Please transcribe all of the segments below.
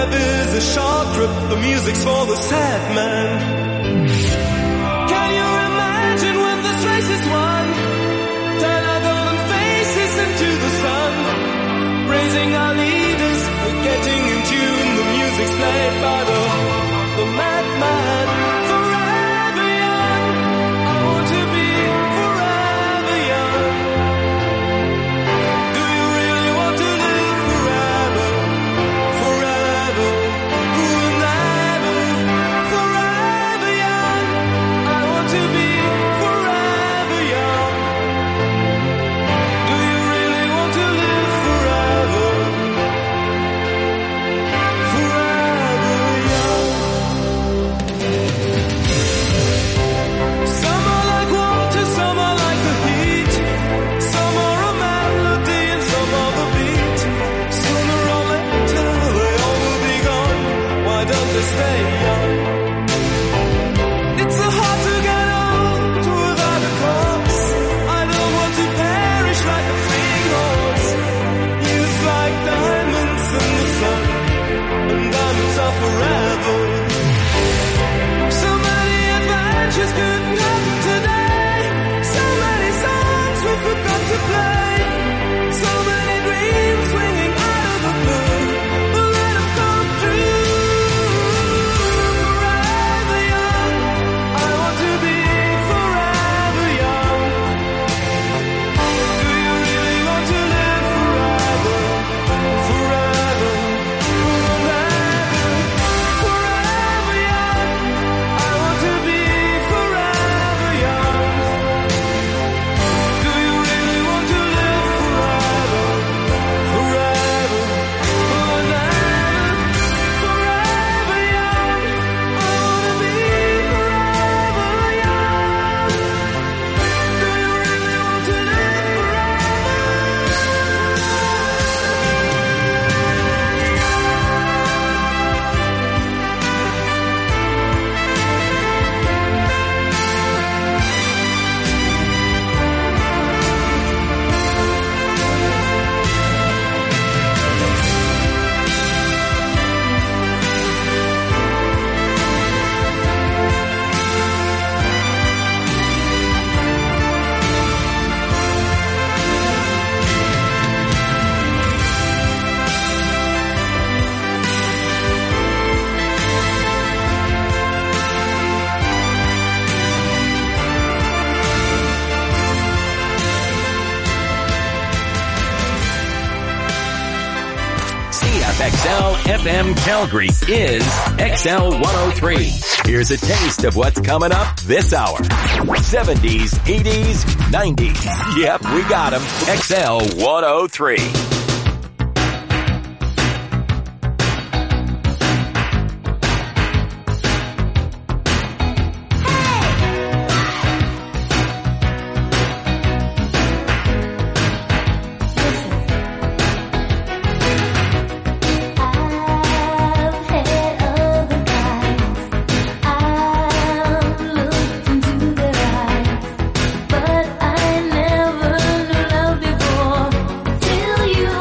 life is a short trip, the music's for the sad man. Can you imagine when this race is won? Turn our golden faces into the sun, praising our leaders, we're getting in tune. The music's played by the madman. Forever young, I want to be forever young. Do you really want to live forever? Forever, forever, forever young. I want to be forever young. Do you really want to live forever? Forever young. Some are like water, some are like the heat. Some are a melody and some are the beat. Sooner or later they all will be gone. Why don't they stay young? It's so hard to get old without a cause. I don't want to perish like a fleeing horse. Youth like diamonds in the sun, and diamonds are forever. So many adventures couldn't happen today. So many songs we forgot to play. So many dreams swinging out of the blue. But let them come true. Forever young, I want to be forever young. Do you really want to live forever? Forever, forever, forever young. I want to be forever young. Do you really want to live forever? Forever, forever, forever young. I want to be forever young. Do you really want to live CFXL FM Calgary is XL 103. Here's a taste of what's coming up this hour. 70s, 80s, 90s. Yep, we got 'em. XL 103. I've had other guys. I've looked into their eyes, but I never knew love before till you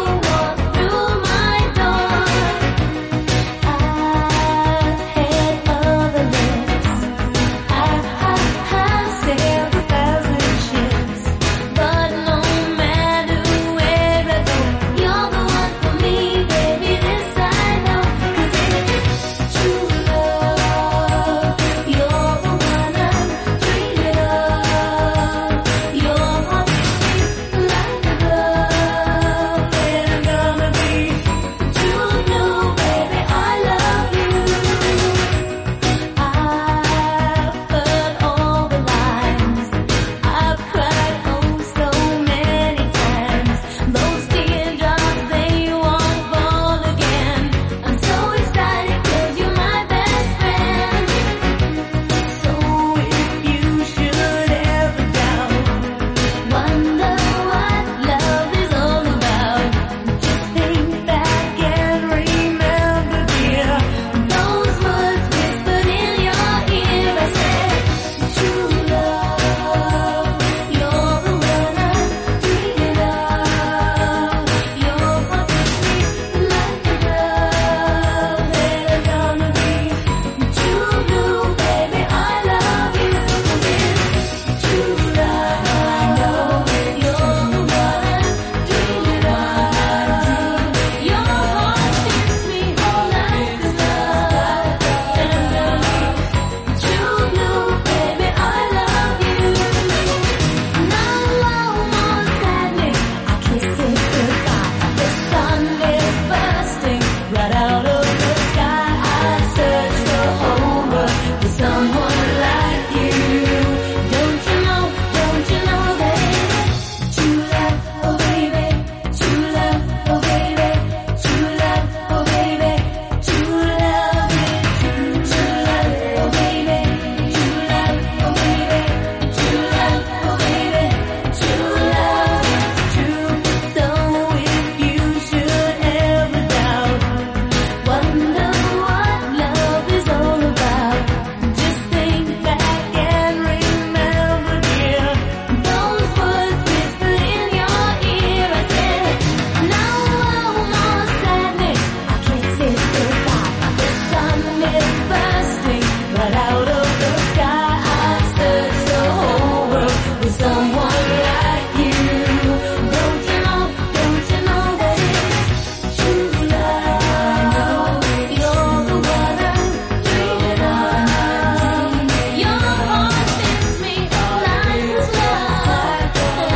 out of the sky I search the whole world for someone like you. Don't you know that it's true love, oh baby, true love, oh baby, true love, oh baby, true love is true love, oh baby, true love, oh baby, true love, oh baby, true love is true. So if you should ever doubt, wonder what love is all about, just think back and remember, dear, those words whispered in your ear. I said, no more sadness, I kiss it goodbye. The sun is bursting right out of the sky. I search the whole world for someone like you. Don't you know that it's true love? You're the one I'm dreaming of. Your heart fits me like a glove.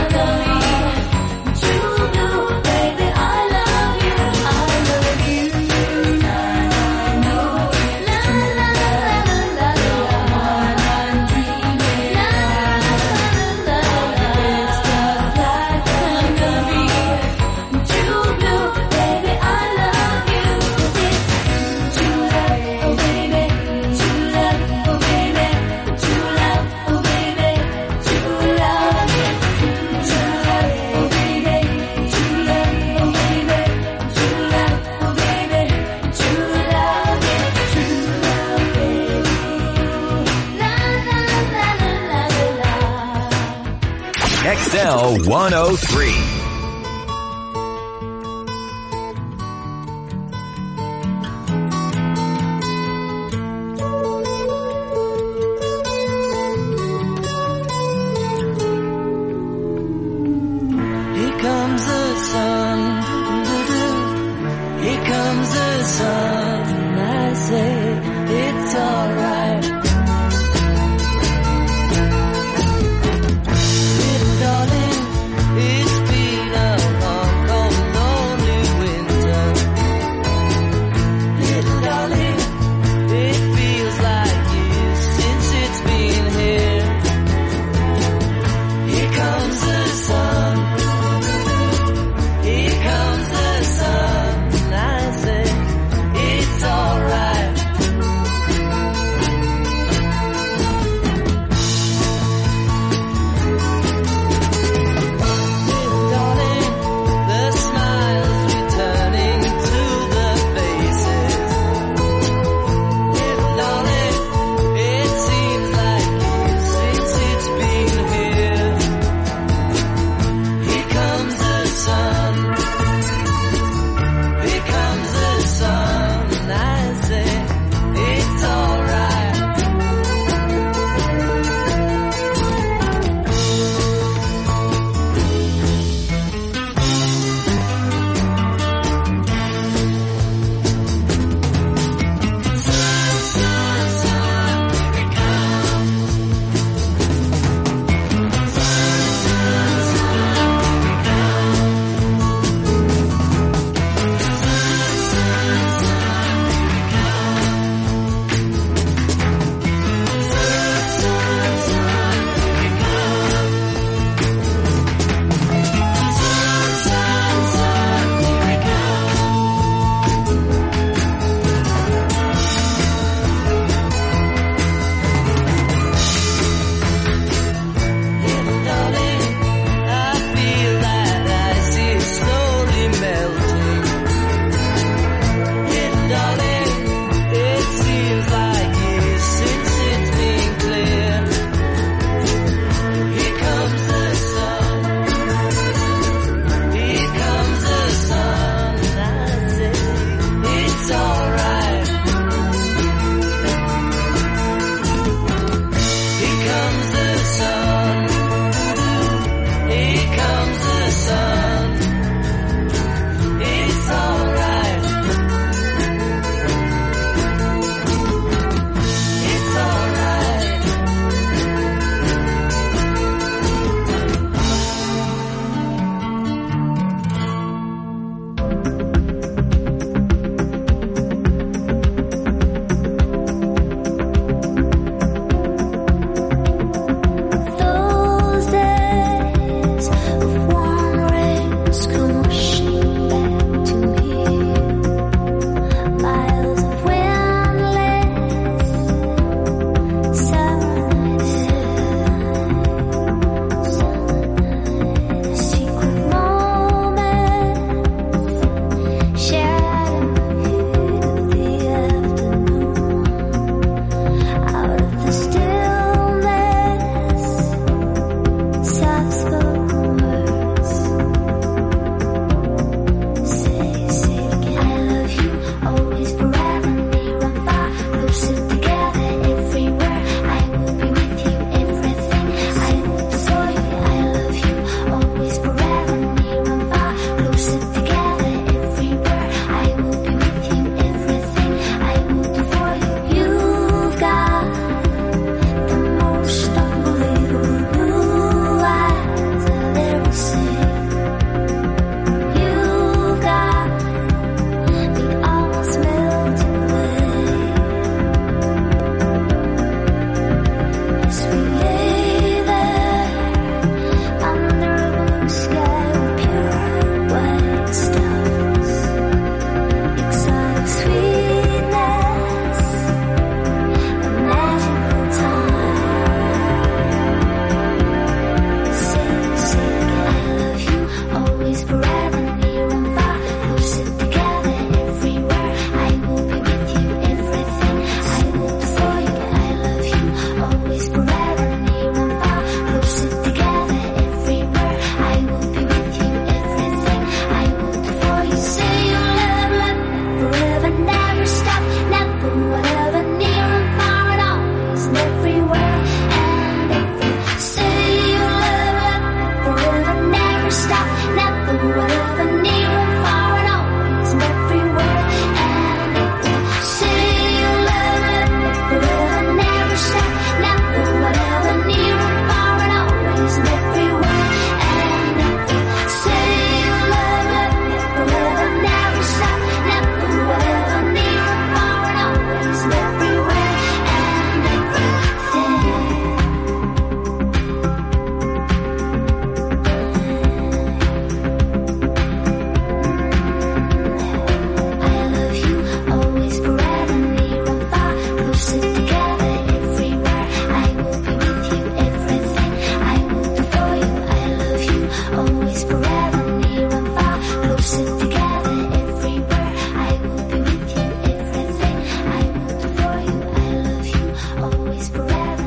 True blue, baby, I love you. I love you. La la la la la la. I'm dreaming. La la la la. It's just like Hungary. True blue, baby, I love you. 'Cause it's true love, oh baby, true love, oh baby, true love, oh baby, true love is true love, oh baby, true love, oh baby, true love, oh baby, true love is true love, baby. La la la la la la. XL 103. Here comes the sun, here comes the sun, and I say it's alright. Little darling, it's been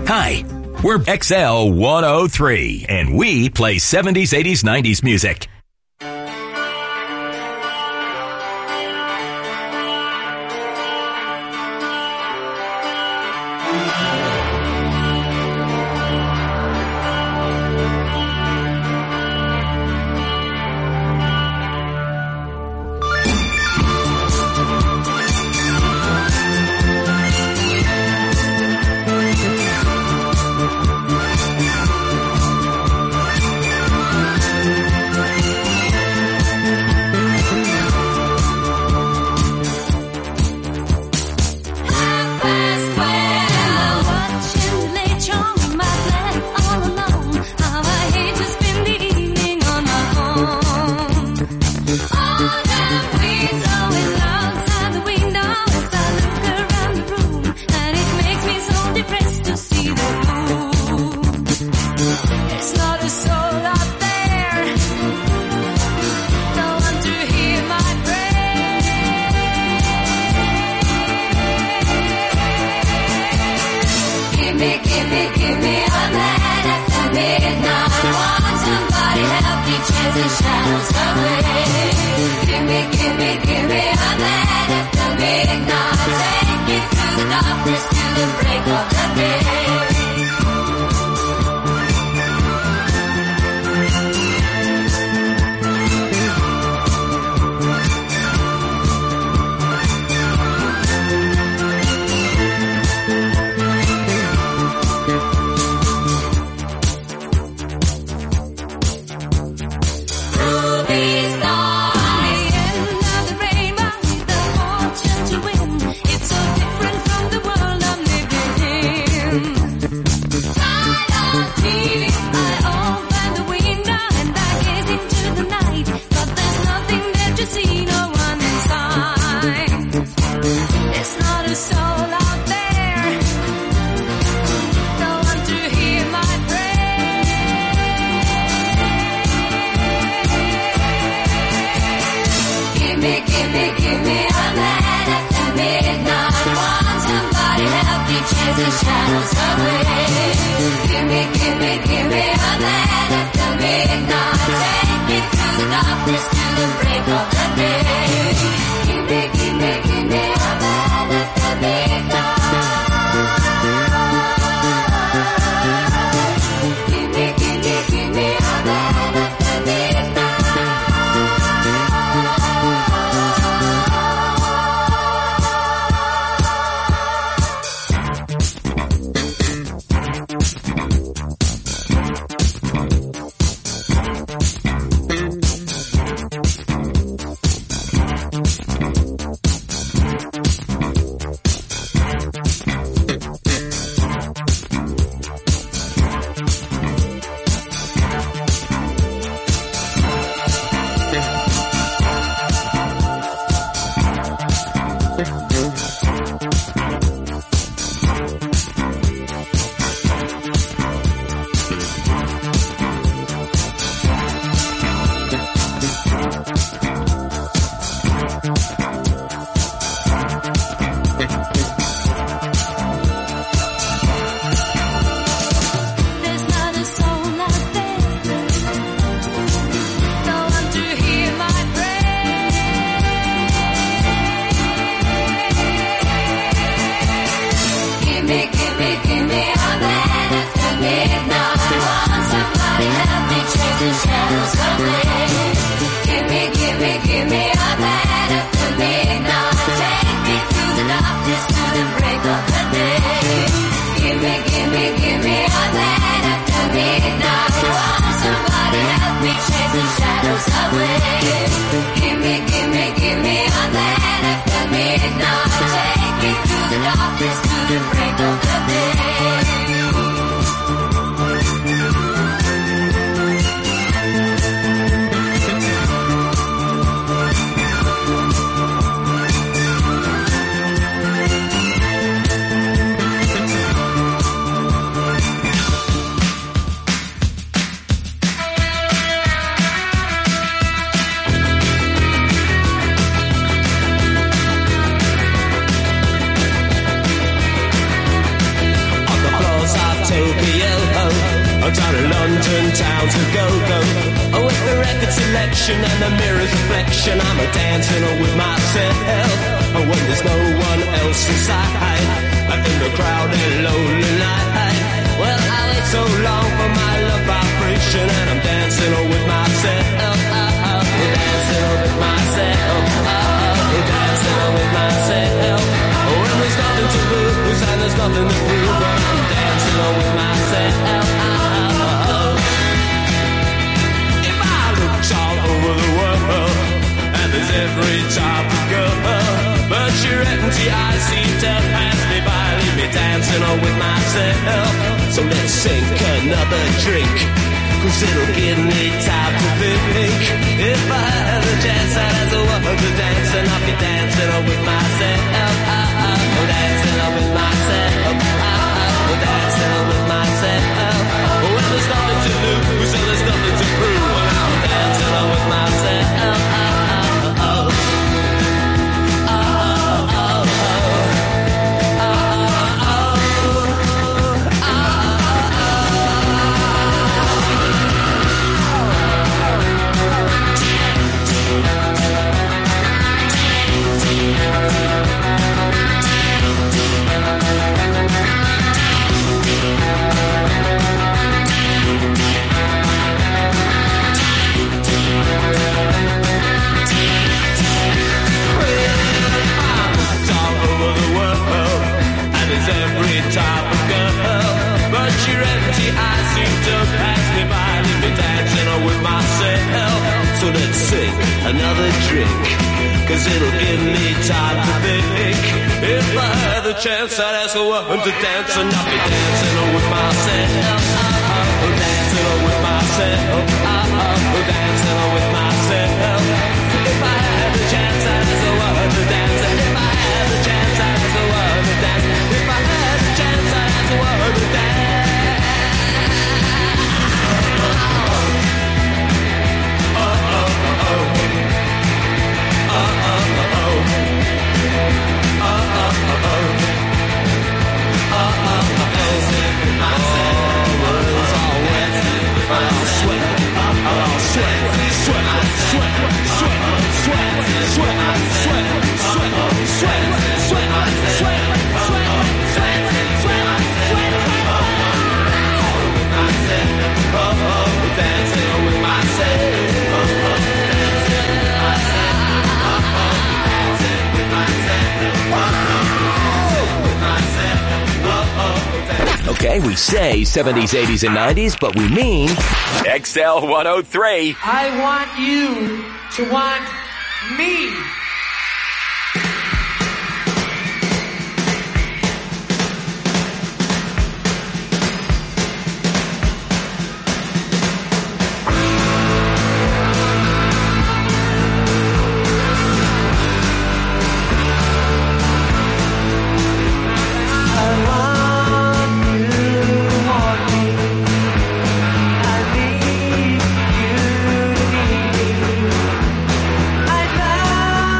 Hi, we're XL 103, and we play 70s, 80s, 90s music. down in London town to go-go. With the record selection and the mirror's reflection, I'm dancing with myself. When there's no one else inside, in the crowded lonely night. Well, I wait so long for my love vibration, and I'm dancing with myself. Dancing with myself. Dancing with myself. When there's nothing to lose and there's nothing to prove, but I'm dancing with myself. If I looked all over the world, and there's every type of girl, but your empty eyes seem to pass me by, leave me dancing with myself. So let's sink another drink, 'cause it'll give me time to think. If I had a chance, I'd as a woman to dance, and I'll be dancing with myself. Dancing with myself. Dancing with myself. When there's nothing to lose and there's nothing to prove, I'm dancing with myself. Every type of girl, but your empty eyes seem to pass me by, leave me dancing with myself. So let's sink another drink, 'cause it'll give me time to think. If I had the chance, I'd ask a woman to dance, and I'll be dancing with myself. Dancing with myself. Dancing with myself. If I had the chance, I'd ask a woman to dance, and if I had the chance, I'd ask a woman to dance. If I had the chance, I'd ask a woman to dance. Okay, we say 70s, 80s, and 90s, but we mean XL 103. I want you to want me. I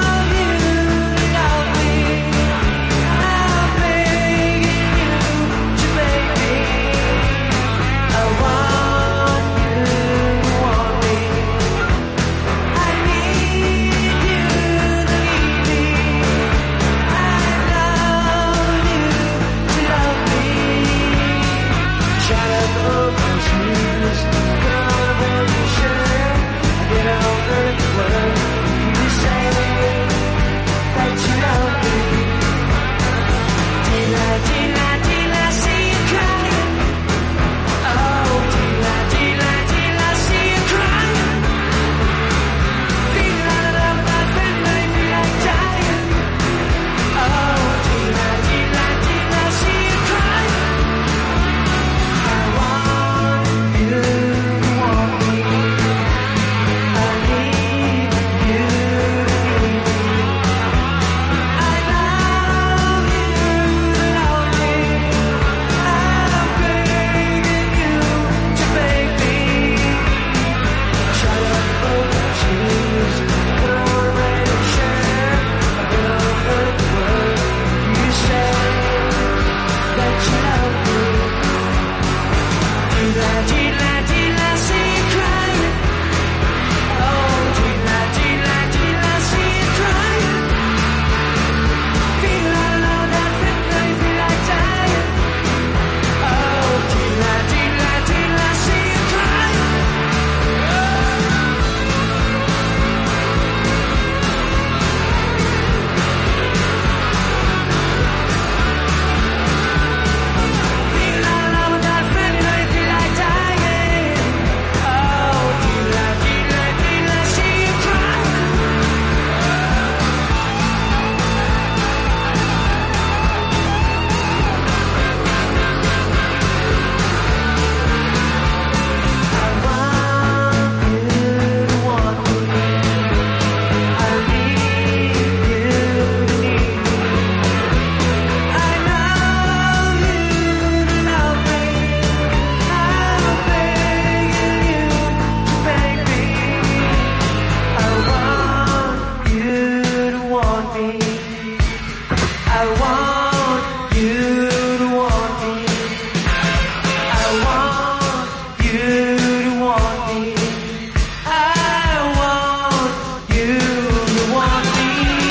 want you to want me. I want you to want me. I want you to want me.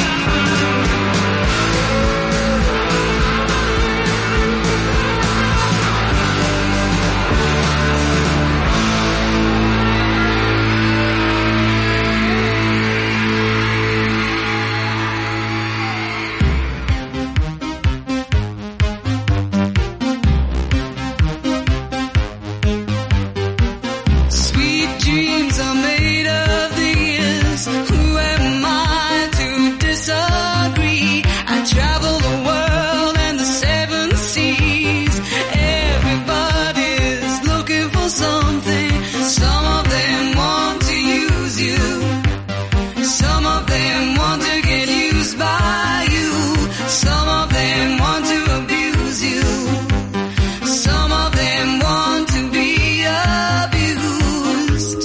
Sweet dreams are made of these. Who am I to disagree? I travel the world and the seven seas. Everybody's looking for something. Some of them want to use you. Some of them want to get used by you. Some of them want to abuse you. Some of them want to be abused.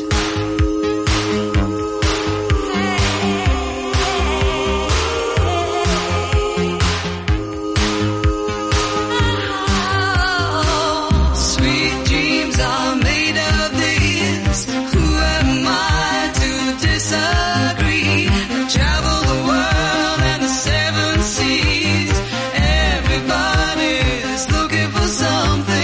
Sweet dreams are made of these. Who am I to disagree? I travel the world and the seven seas. Everybody's looking for something.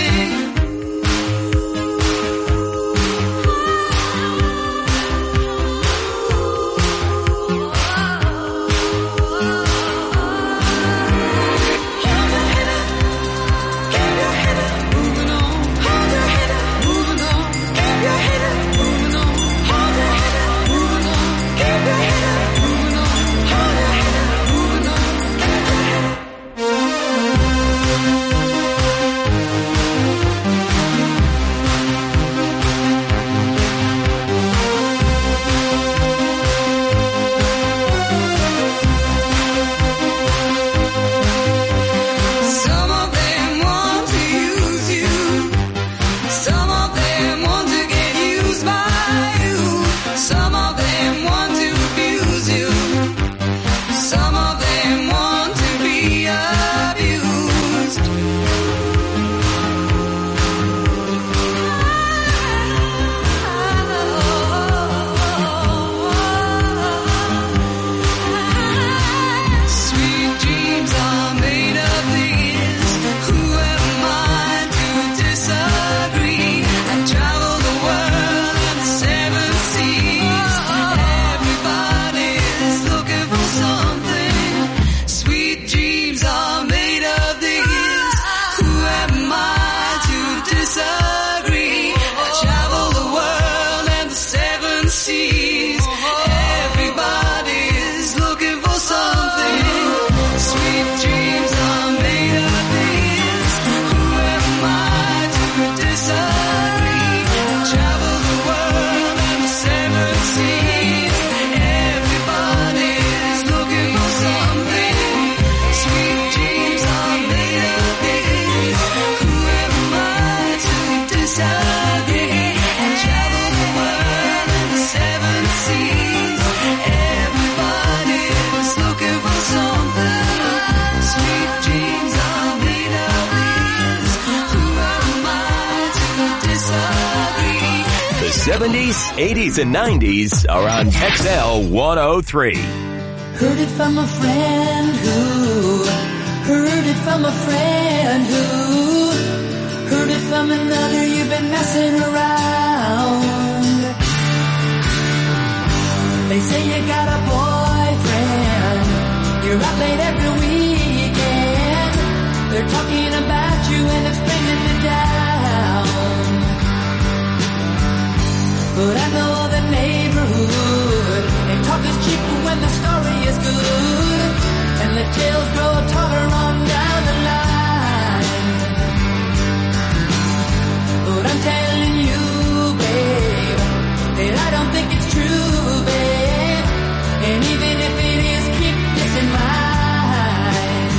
Moving on, hold your head up, moving on, keep your head up, moving on, hold your head up, moving on, keep your head up, moving on, hold your head up, moving on, keep your head up. Some of them want to use you. Some of them want to get used by you. Some of them want to abuse you. Some of them want to be abused. Sweet dreams are made of these. Who am I to disagree? I travel the world and the seven seas. Everybody's looking for something. Sweet dreams are made of these. Who am I to disagree? I travel the world and the seven seas. Everybody's looking for something. Sweet dreams are made of these. Who am I to disagree? I travel the world and the seven seas. Everybody's looking for something. Sweet dreams are made of these. Who am I to disagree? I travel the world and the seven seas. Everybody's looking for something. Sweet dreams are made of these. Who am I to disagree? The 70s, 80s, and 90s are on XL 103. Heard it from a friend who heard it from a friend who heard it from another. You've been messing around. They say you got a boyfriend. You're out late every weekend. They're talking about you and it's bringing you down. But I know the neighborhood, and talk is cheap when the story is good, and the tales grow taller on down the line. But I'm telling you, babe, that I don't think it's true, babe. And even if it is, keep this in mind.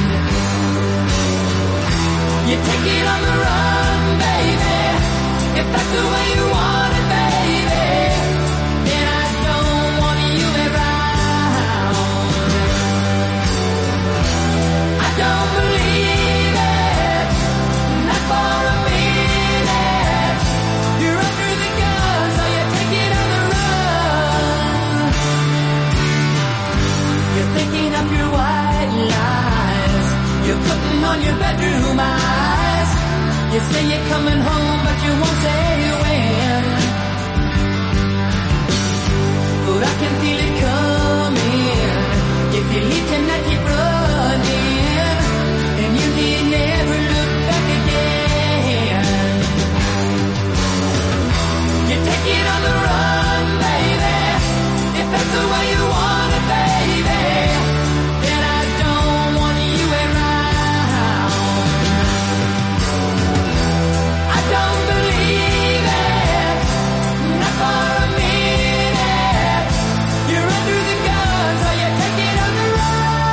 You take it on the run, baby, if that's the way you want it, baby. Then I don't want you around. I don't putting on your bedroom eyes. You say you're coming home, but you won't say when. But I can feel it coming. If you leave tonight, keep running, and you need never look back again. You take it on the run, baby, if that's the way you want it, baby. Then I don't want you around. I don't believe it, not for a minute. You run through the guns or you take it on the run.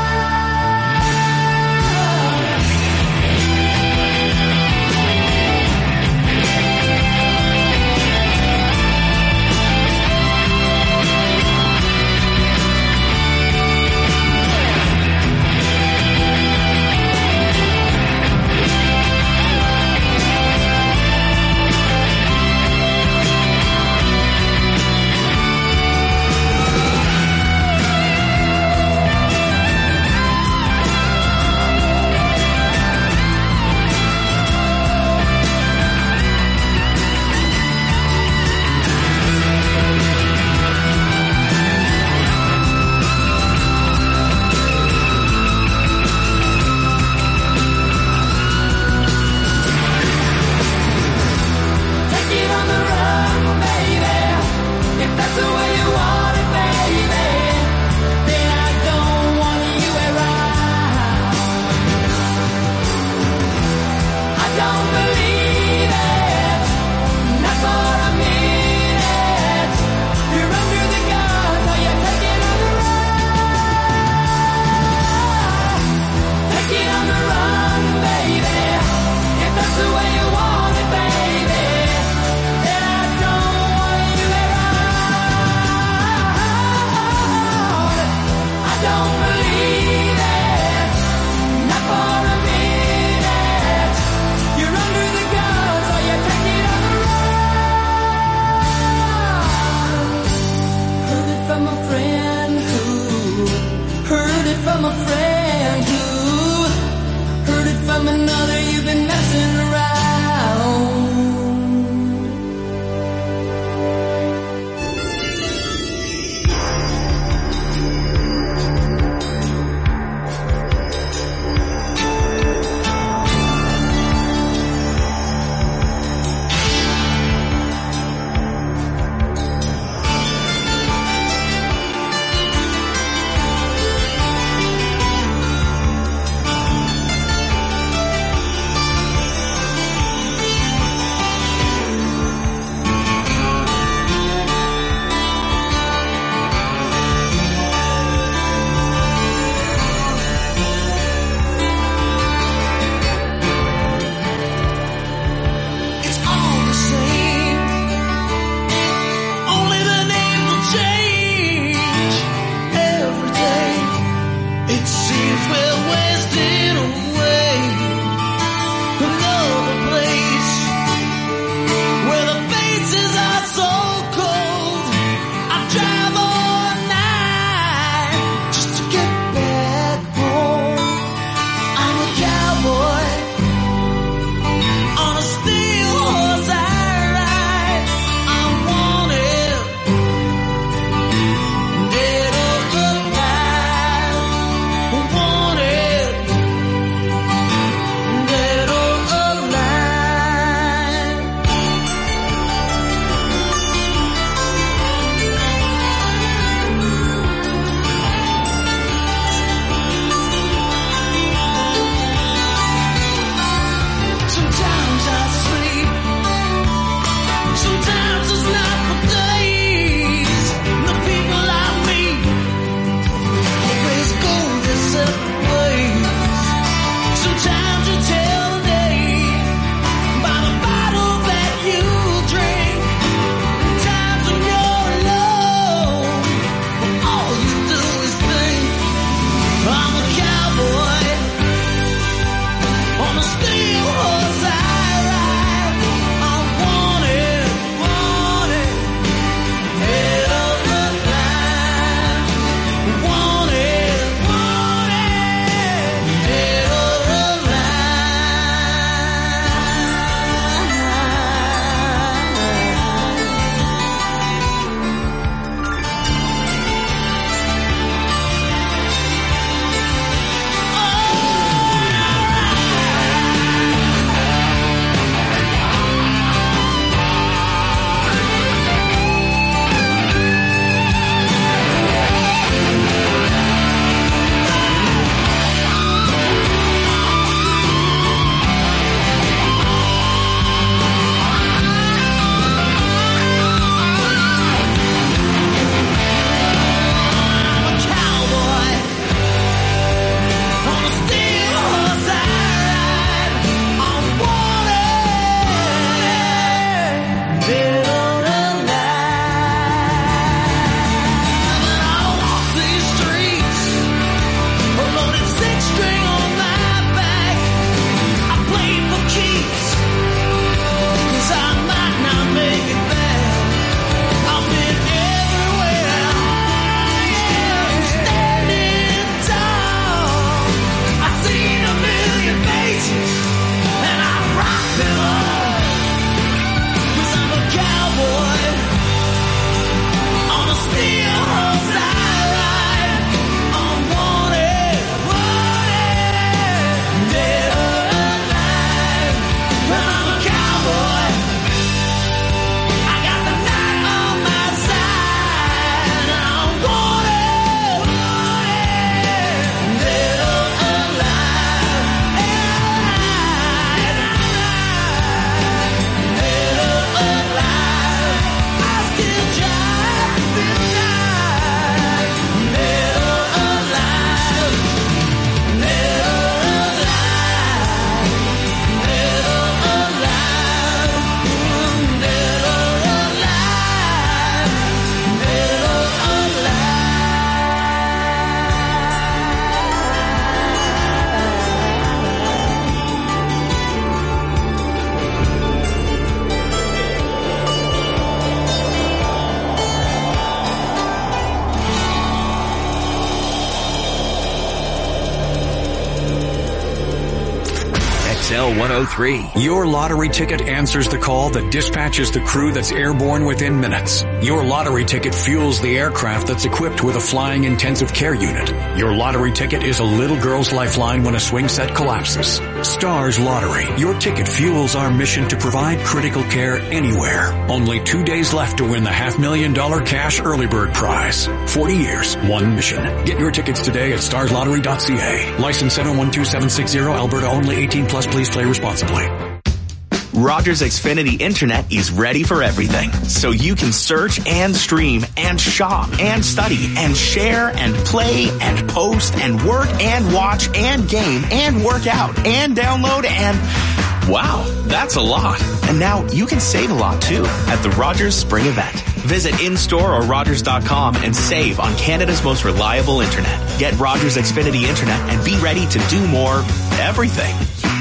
XL103. Your lottery ticket answers the call that dispatches the crew that's airborne within minutes. Your lottery ticket fuels the aircraft that's equipped with a flying intensive care unit. Your lottery ticket is a little girl's lifeline when a swing set collapses. Stars Lottery. Your ticket fuels our mission to provide critical care anywhere. Only 2 days left to win the $500,000 cash early bird prize. 40 years, one mission. Get your tickets today at starslottery.ca. License 712760, Alberta only. 18 plus. Please play responsibly. Rogers Xfinity Internet is ready for everything. So you can search and stream and shop and study and share and play and post and work and watch and game and work out and download and... Wow, that's a lot. And now you can save a lot too at the Rogers Spring Event. Visit in-store or Rogers.com and save on Canada's most reliable internet. Get Rogers Xfinity Internet and be ready to do more everything.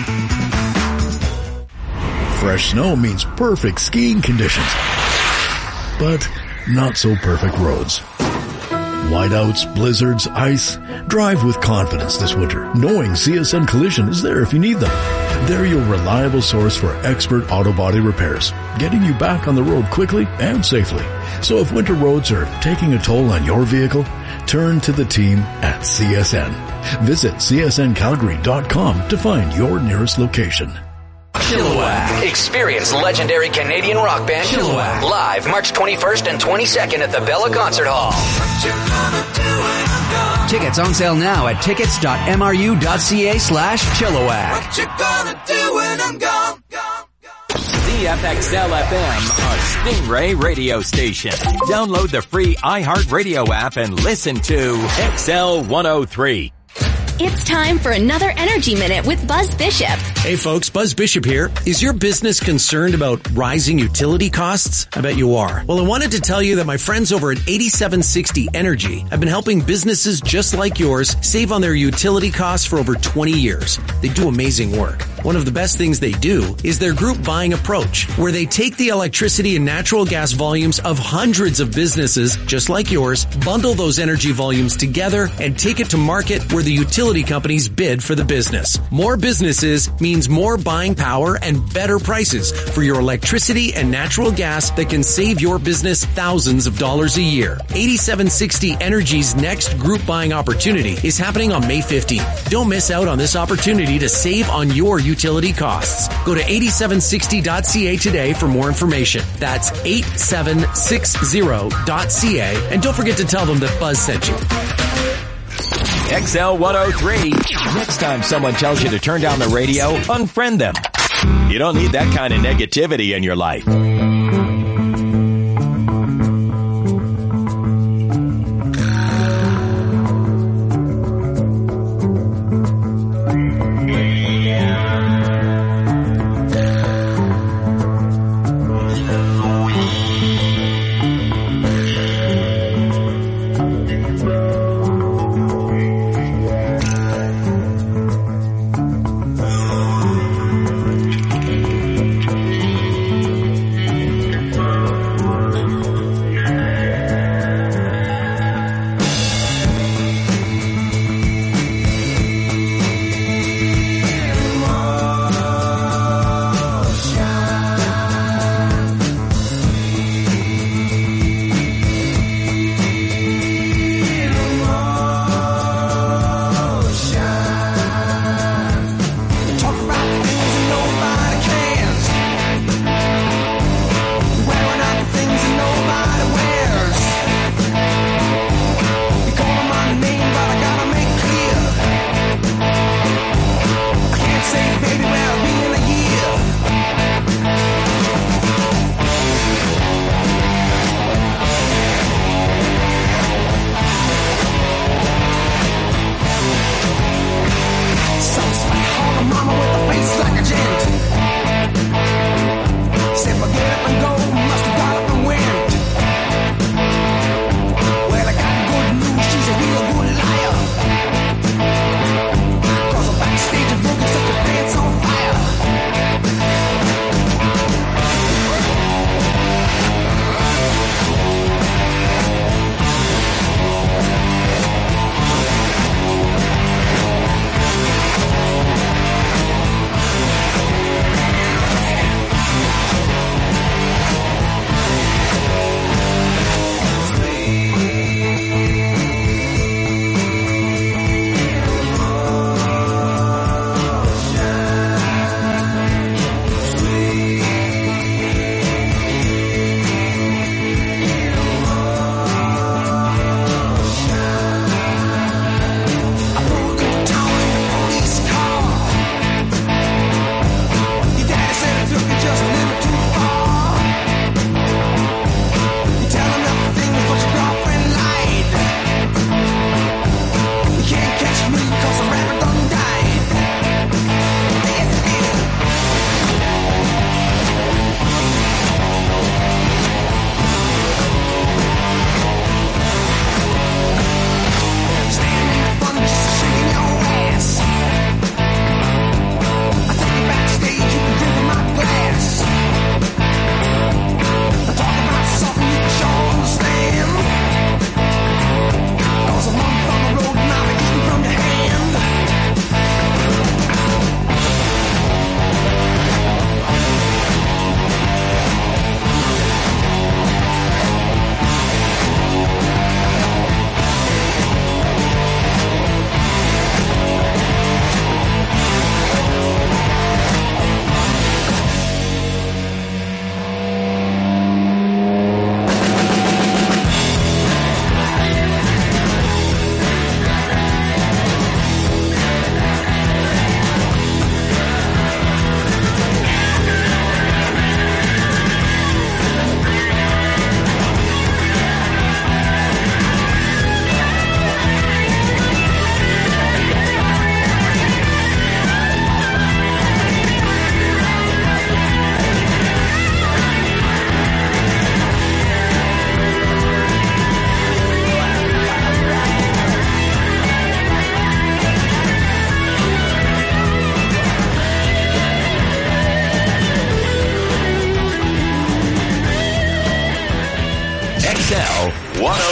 Fresh snow means perfect skiing conditions, but not so perfect roads. Whiteouts, blizzards, ice. Drive with confidence this winter, knowing CSN Collision is there if you need them. They're your reliable source for expert auto body repairs, getting you back on the road quickly and safely. So if winter roads are taking a toll on your vehicle, turn to the team at CSN. Visit csncalgary.com to find your nearest location. Chilliwack. Experience legendary Canadian rock band Chilliwack live March 21st and 22nd at the Bella Concert Hall. Tickets on sale now at tickets.mru.ca/Chilliwack. What you gonna do when I'm gone? CFXL FM, a Stingray radio station. Download the free iHeartRadio app and listen to XL103. It's time for another Energy Minute with Buzz Bishop. Hey folks, Buzz Bishop here. Is your business concerned about rising utility costs? I bet you are. Well, I wanted to tell you that my friends over at 8760 Energy have been helping businesses just like yours save on their utility costs for over 20 years. They do amazing work. One of the best things they do is their group buying approach, where they take the electricity and natural gas volumes of hundreds of businesses just like yours, bundle those energy volumes together, and take it to market where the utility companies bid for the business. More businesses means more buying power and better prices for your electricity and natural gas that can save your business thousands of dollars a year. 8760 Energy's next group buying opportunity is happening on May 15th. Don't miss out on this opportunity to save on your utility costs. Go to 8760.ca today for more information. That's 8760.ca, and don't forget to tell them that Buzz sent you. XL103. Next time someone tells you to turn down the radio, unfriend them. You don't need that kind of negativity in your life.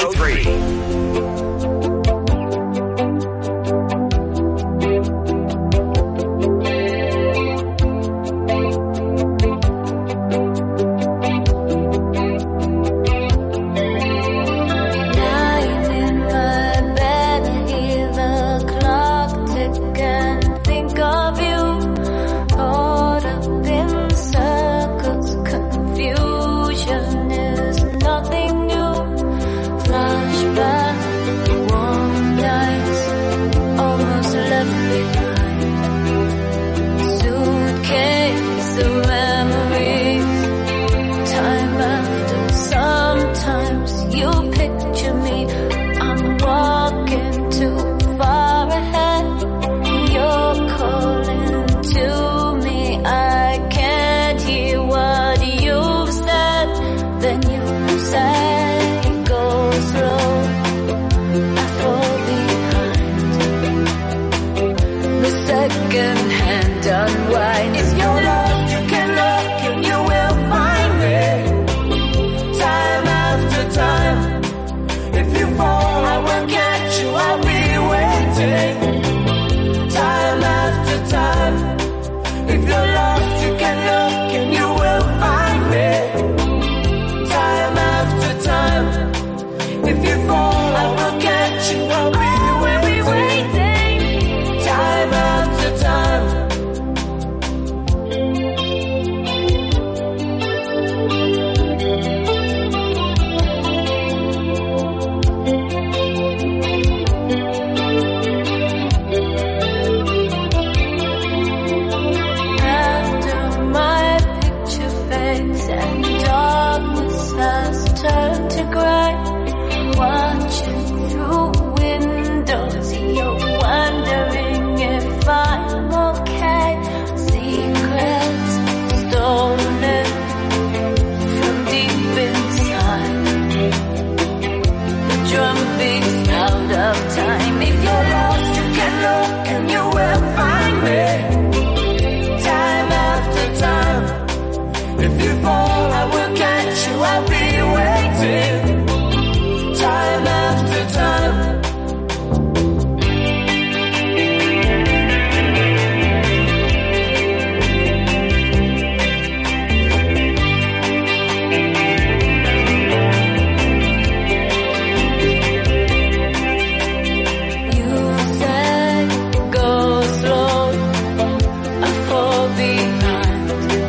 103. Lying in my bed, I hear the clock tick and think of you. Caught up in circles, confusion is nothing new. Flashback, warm nights, almost left behind. Suitcase of memories, time after. Sometimes you picture me, I'm walking too far ahead. You're calling to me, I can't hear what you've said. Then you say, go slow, I fall behind. The second hand unwind. If you're lost, you can look and you will find me. Time after time. If you fall, I will catch you, I'll be waiting. Time after time. If you're lost, you can look and you will find me. Time after time. If you fall, I will catch you, I'll be waiting. Time after time. After my picture fades and darkness has turned to gray, watching through windows, you're wondering if I'm okay. Secrets stolen from deep inside. The drum beats out of time. If you're lost, you can look and you will find me. Time after time. If you fall, I will catch you, I'll be waiting. Time after time. You said, go slow, I fall behind.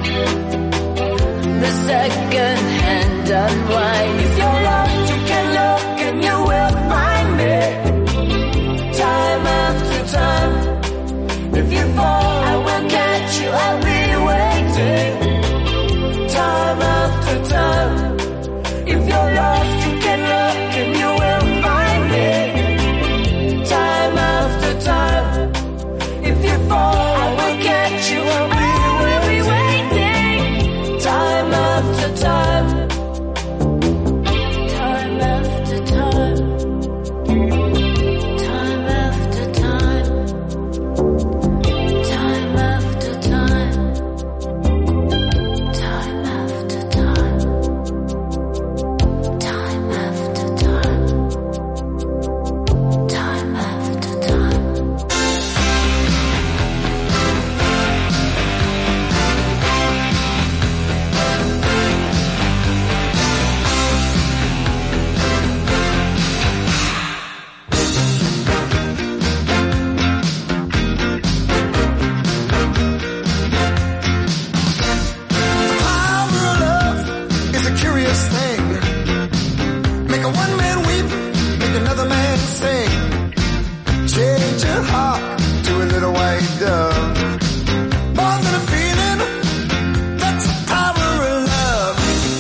The second hand unwind. If you're lost, you can look and you will find me. Time after time. If you fall, I will catch you, I'll be waiting. Time after time. If you're lost, you can look and you will find me. Time after time. If you fall, I will catch you, I'll be waiting. Time after time. Time after time. Time after time. Time after time. Time after time. Time after time. Time after time. Power of love is a curious thing. Make a one man weep, make another man sing. Change your heart to a little white dove. More than a feeling, that's the power of love.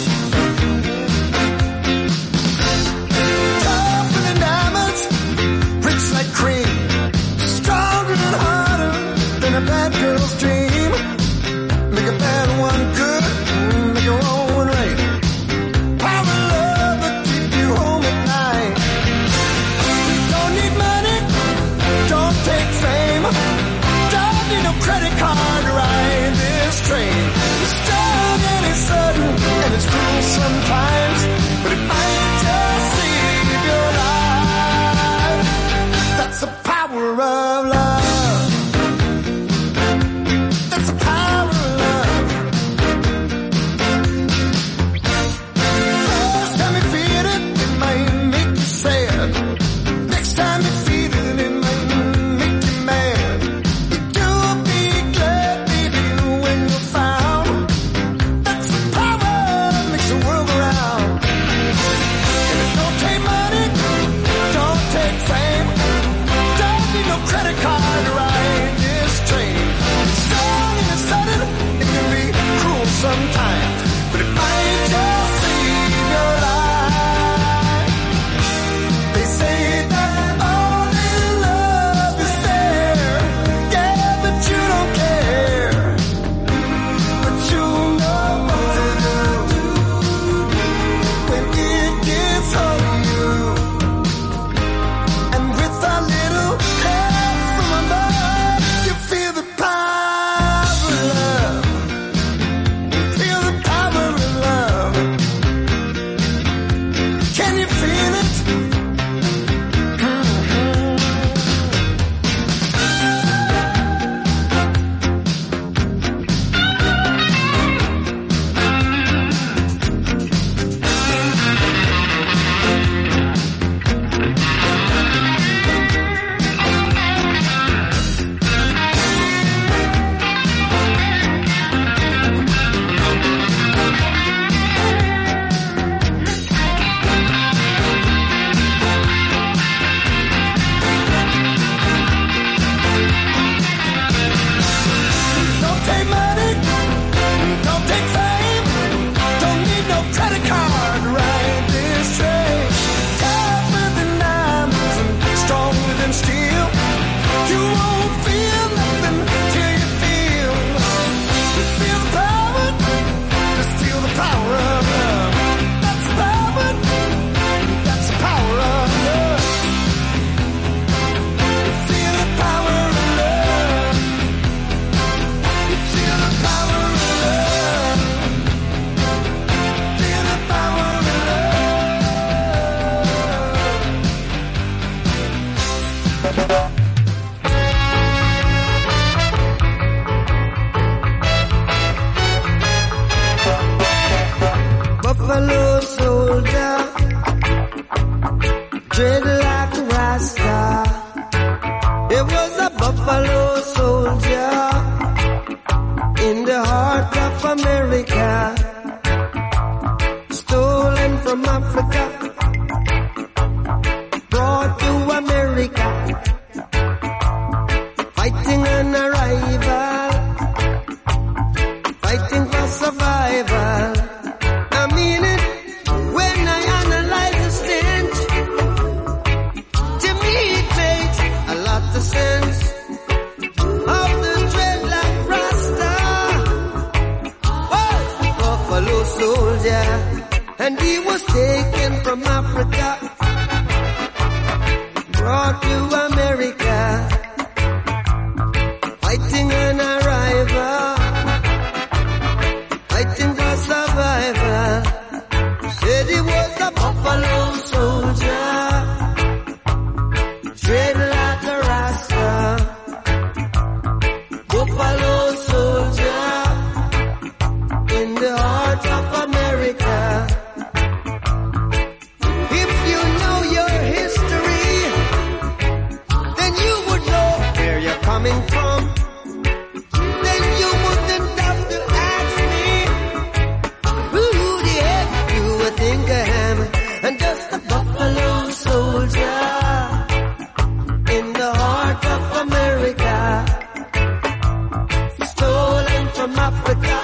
Tougher than diamonds, rich like cream. Stronger and harder than a bad girl's dream. Make a bad one good, make a wrong one right. Power of love will keep you home at night. Don't need money, don't take fame. Don't need no credit card to ride this train. It's strong and it's sudden and it's cruel sometimes, but it might just save your dread like a Rasta. It was a buffalo soldier in the heart of America, stolen from Africa, brought to America, fighting an arrival, fighting for survival. I mean it when I analyze the stench. To me it makes a lot of sense. Of the dreadlock Rasta, oh, buffalo soldier, and he was taken from Africa, brought to America, fighting an arrival, fighting for survival. Said he was a buffalo soldier, dread like a Rasta, buffalo soldier in the heart of America. If you know your history, then you would know where you're coming from. Then you wouldn't have to ask me who the heck you would think I am. I'm just a buffalo soldier in the heart of America, stolen from Africa,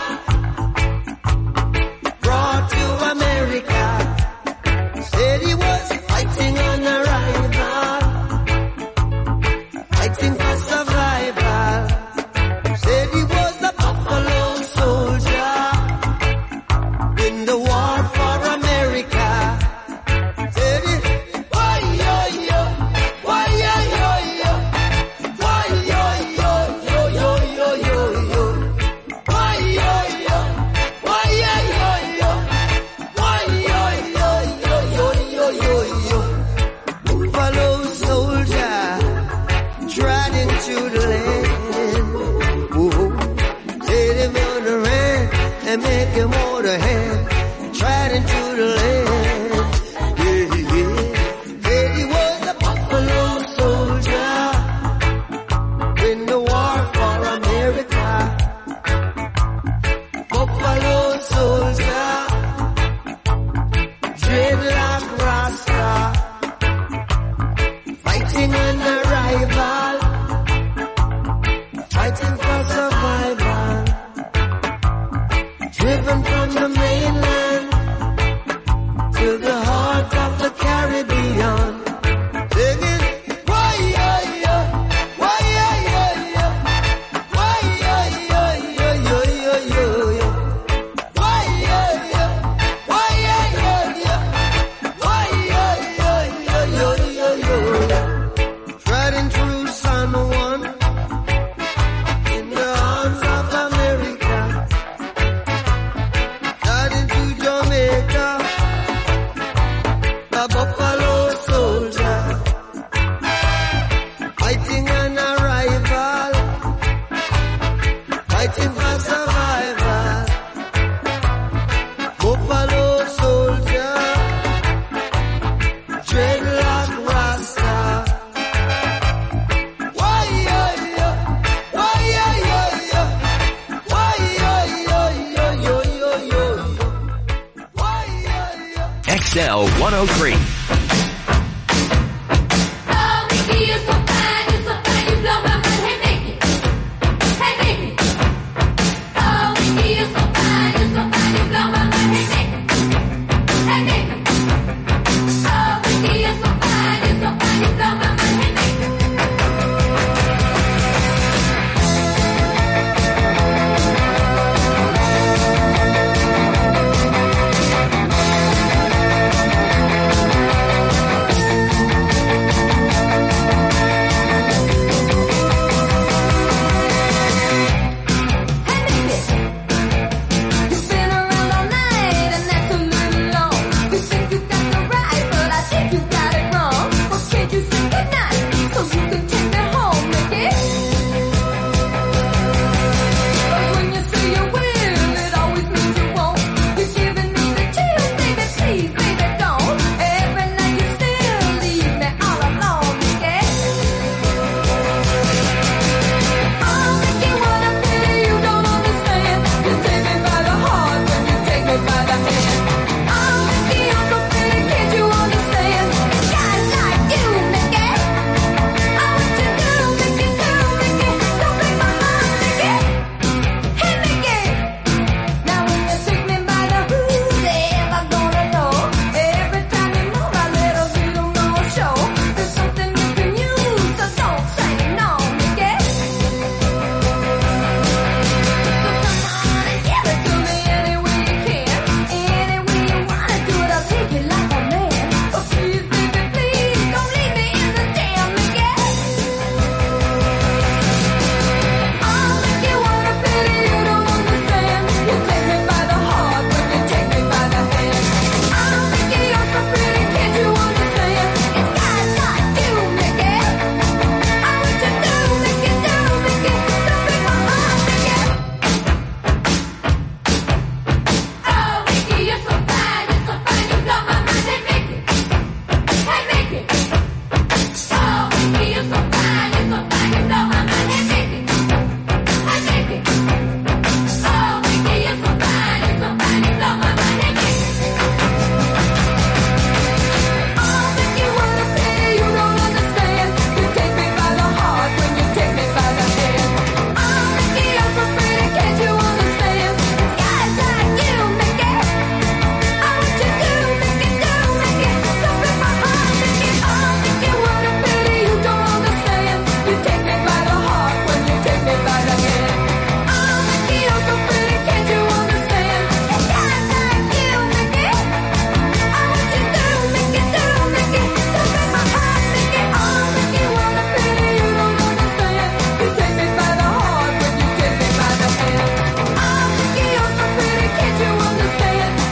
brought to America. Said he was fighting on arrival, fighting for survival. Said he was a buffalo soldier in the war for America. Said he, why yo yo, why yo yo yo, why yo yo yo yo yo yo yo, why yo yo, why yo yo yo, why yo yo yo yo yo yo yo. Buffalo soldier tried into the land. Whoa. Said him on the hand and make him hold a hand. Tried into the land. Yeah, yeah. Said he was a buffalo soldier in the war for America. Buffalo soldier, dreadlock Rasta, fighting an arrival, fighting for survival, driven from the mainland to the heart of the Caribbean, singing, why yeah yeah, why yeah yeah yeah, why yeah yeah yeah yeah yeah yeah, why yeah yeah, why yeah yeah yeah, why yeah yeah yeah yeah yeah yeah. Tried and true San Juan in the arms of America, tried into Jamaica, a buffalo soldier, fighting an arrival, fighting for survival. Buffalo soldier, dreadlock Rasta. Why yeah yeah, why yeah yeah yeah, why yeah yeah yeah yeah yeah yeah, why yeah yeah. XL 103.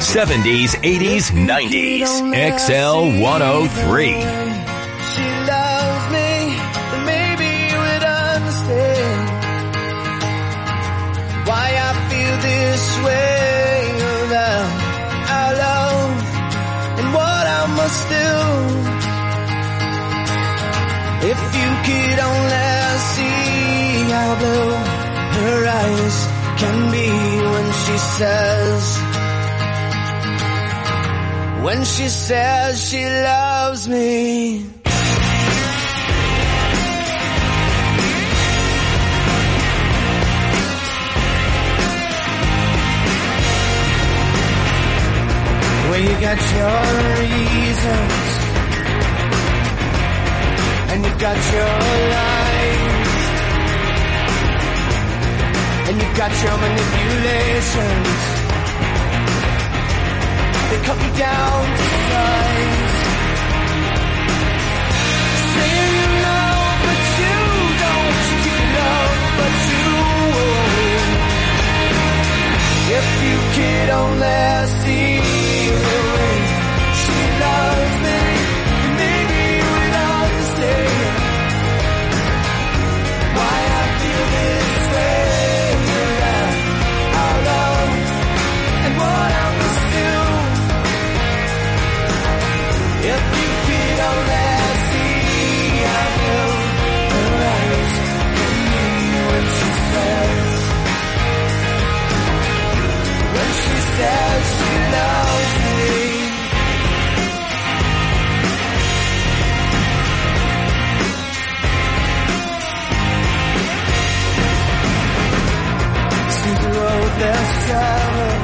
70s, 80s, 90s. XL 103. She loves me, then maybe you would understand why I feel this way about our love and what I must do. If you could only see how blue her eyes can be when she says she loves me. Well, you got your reasons and you got your lies and you got your manipulations. They cut me down to size. Say you love, but you don't. You love, but you won't. If you could only see the way she loves me, maybe you would understand why I feel this way about our love and what I must do. If you could only see how blue her eyes can be when she says she loves me. See the road less traveled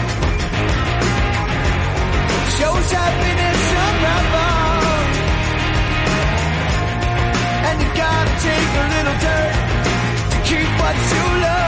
shows happiness forever, and you gotta take a little dirt to keep what you love.